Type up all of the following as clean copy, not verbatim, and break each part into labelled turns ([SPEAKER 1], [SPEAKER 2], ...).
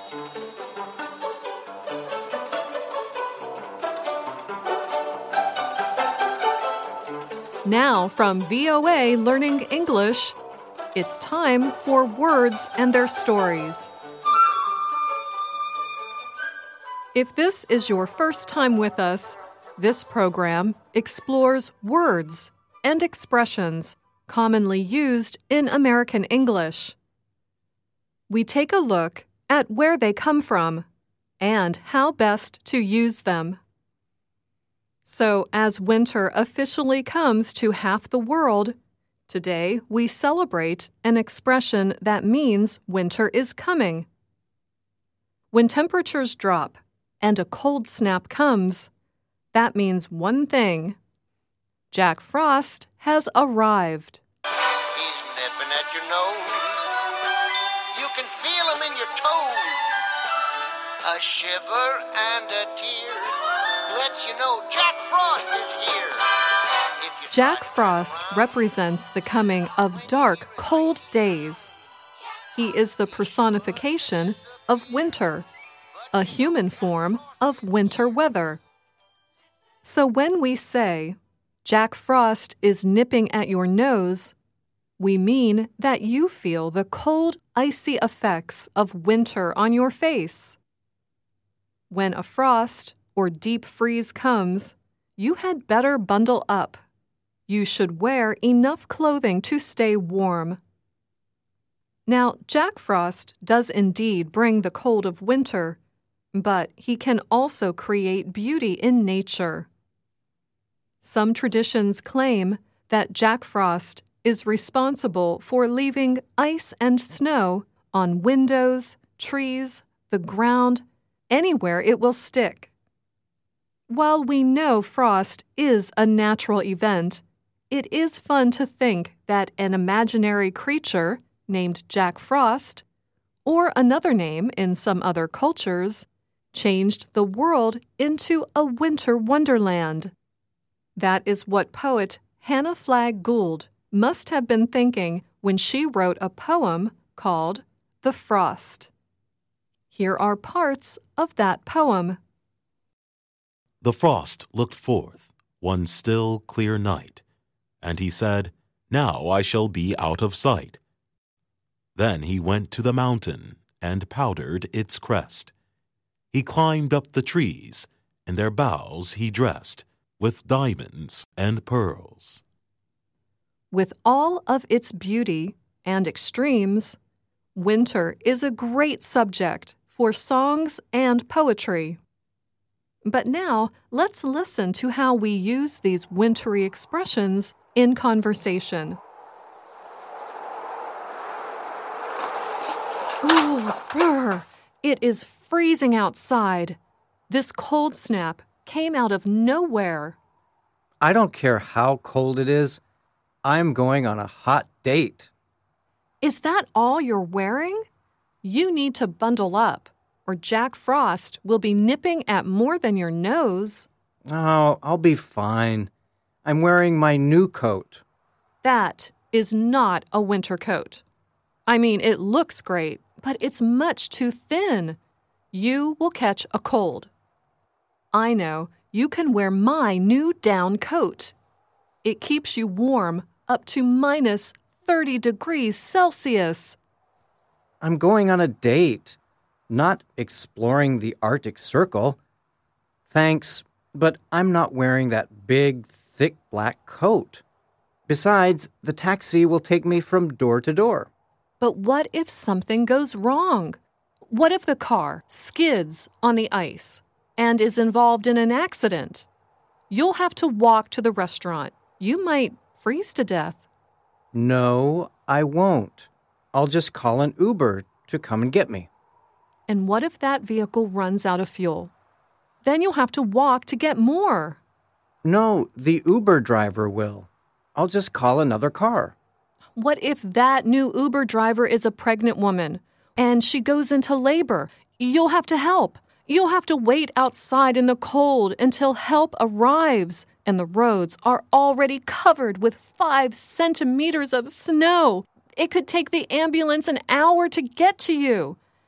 [SPEAKER 1] Now from VOA Learning English, it's time for Words and Their Stories. If this is your first time with us, this program explores words and expressions commonly used in American English. We take a look at where they come from and how best to use them. So, as winter officially comes to half the world, today we celebrate an expression that means winter is coming. When temperatures drop and a cold snap comes, that means one thing: Jack Frost has arrived.
[SPEAKER 2] He's nipping at your nose. You can feel him in your toes. A shiver and a tear lets you know Jack Frost is here.
[SPEAKER 1] Jack Frost represents the coming of dark, cold days. He is the personification of winter, a human form of winter weather. So when we say, Jack Frost is nipping at your nose, we mean that you feel the cold, icy effects of winter on your face. When a frost or deep freeze comes, you had better bundle up. You should wear enough clothing to stay warm. Now, Jack Frost does indeed bring the cold of winter, but he can also create beauty in nature. Some traditions claim that Jack Frost is responsible for leaving ice and snow on windows, trees, the ground, anywhere it will stick. While we know frost is a natural event, it is fun to think that an imaginary creature named Jack Frost, or another name in some other cultures, changed the world into a winter wonderland. That is what poet Hannah Flagg Gould must have been thinking when she wrote a poem called The Frost. Here are parts of that poem.
[SPEAKER 3] The frost looked forth one still, clear night, and he said, "Now I shall be out of sight." Then he went to the mountain and powdered its crest. He climbed up the trees, and their boughs he dressed with diamonds and pearls.
[SPEAKER 1] With all of its beauty and extremes, winter is a great subject for songs and poetry. But now, let's listen to how we use these wintry expressions in conversation. Ooh, brr! It is freezing outside. This cold snap came out of nowhere.
[SPEAKER 4] I don't care how cold it is. I'm going on a hot date.
[SPEAKER 1] Is that all you're wearing? You need to bundle up, or Jack Frost will be nipping at more than your nose.
[SPEAKER 4] Oh, I'll be fine. I'm wearing my new coat.
[SPEAKER 1] That is not a winter coat. I mean, it looks great, but it's much too thin. You will catch a cold. I know, you can wear my new down coat. It keeps you warm up to minus 30 degrees Celsius.
[SPEAKER 4] I'm going on a date, not exploring the Arctic Circle. Thanks, but I'm not wearing that big, thick black coat. Besides, the taxi will take me from door to door.
[SPEAKER 1] But what if something goes wrong? What if the car skids on the ice and is involved in an accident? You'll have to walk to the restaurant. You might freeze to death.
[SPEAKER 4] No, I won't. I'll just call an Uber to come and get me.
[SPEAKER 1] And what if that vehicle runs out of fuel? Then you'll have to walk to get more.
[SPEAKER 4] No, the Uber driver will. I'll just call another car.
[SPEAKER 1] What if that new Uber driver is a pregnant woman and she goes into labor? You'll have to help. You'll have to wait outside in the cold until help arrives, and the roads are already covered with 5 centimeters of snow. It could take the ambulance an hour to get to you.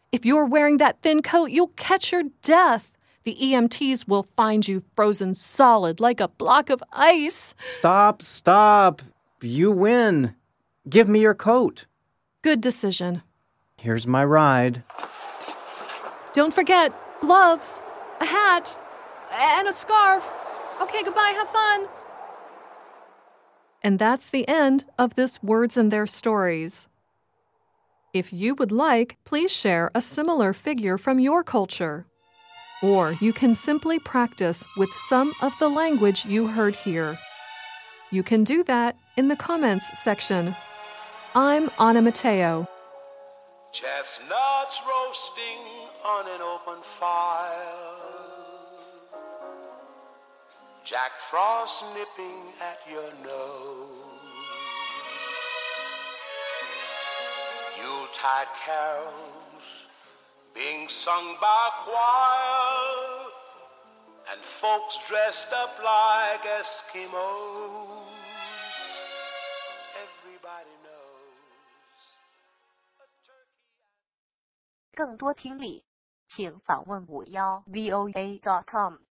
[SPEAKER 1] If you're wearing that thin coat, you'll catch your death. The EMTs will find you frozen solid like a block of ice.
[SPEAKER 4] Stop, stop. You win. Give me your coat.
[SPEAKER 1] Good decision.
[SPEAKER 4] Here's my ride.
[SPEAKER 1] Don't forget gloves, a hat, and a scarf. Okay, goodbye, have fun. And that's the end of this Words and Their Stories. If you would like, please share a similar figure from your culture. Or you can simply practice with some of the language you heard here. You can do that in the comments section. I'm Anna Mateo.
[SPEAKER 5] Chestnuts roasting on an open fire, Jack Frost nipping at your nose, Yuletide carols being sung by a choir, and folks dressed up like Eskimos. Everybody knows.
[SPEAKER 6] 更多听力，请访问51voa.com。